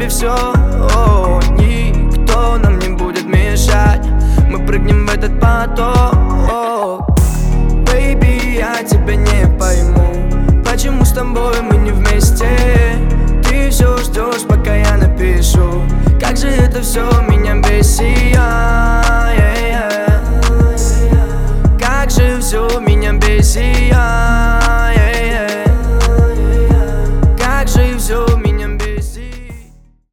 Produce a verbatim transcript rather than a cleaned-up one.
и все. О, никто нам не будет мешать. Мы прыгнем в этот поток. Baby, я тебя не пойму, почему с тобой мы не вместе. Ты все ждешь, пока я напишу. Как же это все меня бесит. Как же все меня бесит.